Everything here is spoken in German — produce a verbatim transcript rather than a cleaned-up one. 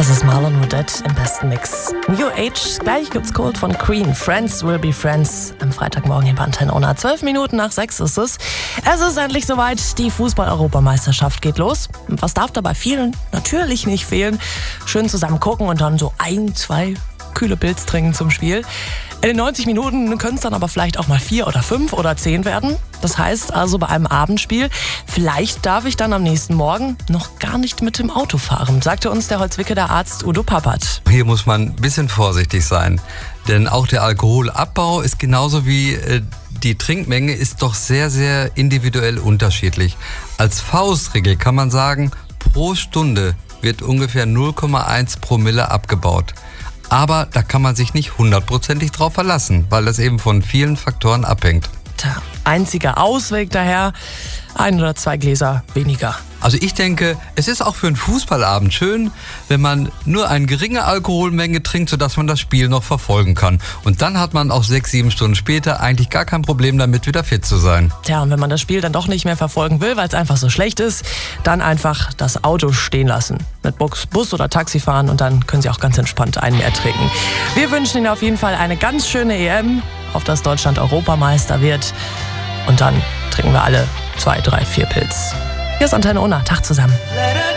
Das ist Marlon Roudette im besten Mix. New Age, gleich gibt's Cold von Queen. Friends will be friends. Am Freitagmorgen hier bei Antenne Unna. Zwölf Minuten nach sechs ist es. Es ist endlich soweit. Die Fußball-Europameisterschaft geht los. Und was darf dabei vielen natürlich nicht fehlen? Schön zusammen gucken und dann so ein, zwei kühle Pilz trinken zum Spiel. In den neunzig Minuten können es dann aber vielleicht auch mal vier oder fünf oder zehn werden. Das heißt also bei einem Abendspiel, vielleicht darf ich dann am nächsten Morgen noch gar nicht mit dem Auto fahren, sagte uns der Holzwickeler Arzt Udo Pappert. Hier muss man ein bisschen vorsichtig sein, denn auch der Alkoholabbau ist genauso wie äh, die Trinkmenge ist doch sehr, sehr individuell unterschiedlich. Als Faustregel kann man sagen, pro Stunde wird ungefähr null Komma eins Promille abgebaut. Aber da kann man sich nicht hundertprozentig drauf verlassen, weil das eben von vielen Faktoren abhängt. Tja, einziger Ausweg daher, ein oder zwei Gläser weniger. Also ich denke, es ist auch für einen Fußballabend schön, wenn man nur eine geringe Alkoholmenge trinkt, sodass man das Spiel noch verfolgen kann. Und dann hat man auch sechs, sieben Stunden später eigentlich gar kein Problem damit, wieder fit zu sein. Tja, und wenn man das Spiel dann doch nicht mehr verfolgen will, weil es einfach so schlecht ist, dann einfach das Auto stehen lassen. Mit Bus, Bus oder Taxi fahren und dann können Sie auch ganz entspannt einen mehr trinken. Wir wünschen Ihnen auf jeden Fall eine ganz schöne E M, auf dass Deutschland Europameister wird. Und dann trinken wir alle zwei, drei, vier Pilz. Hier ist Antenne Unna. Tag zusammen.